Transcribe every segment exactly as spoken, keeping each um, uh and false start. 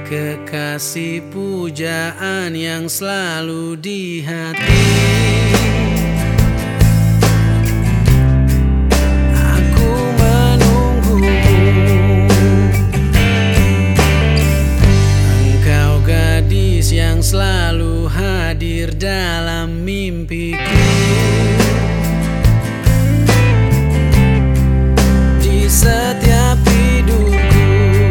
kekasih pujaan yang selalu di hati. Aku menunggumu, engkau gadis yang selalu hadir dalam mimpiku. Di setiap tidurku,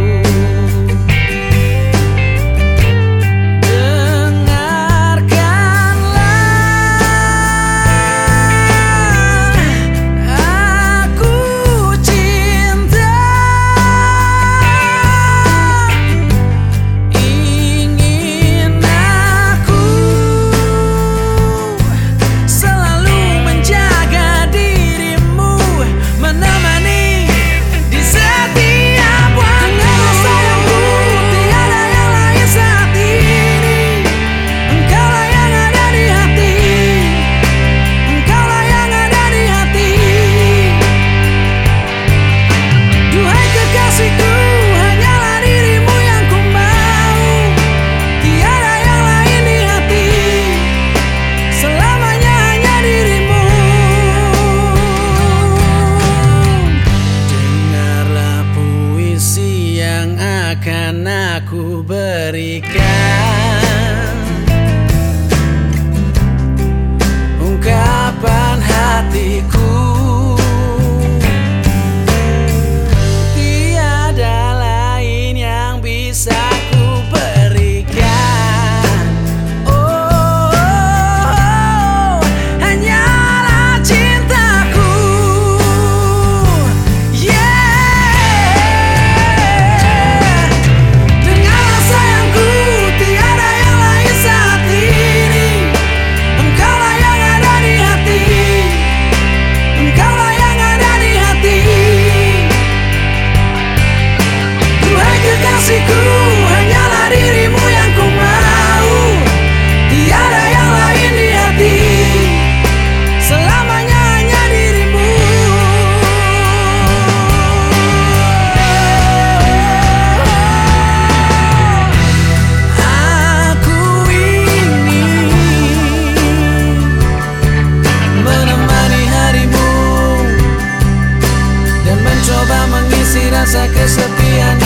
akan aku berikan ungkapan hatiku. Tiada lain yang bisa ku berikan. Oh, oh, oh, hanyalah cintaku. Yeah. Hanyalah dirimu yang ku mau, tiada yang lain di hati, selamanya hanya dirimu. Aku ini menemani harimu dan mencoba mengisi rasa kesepian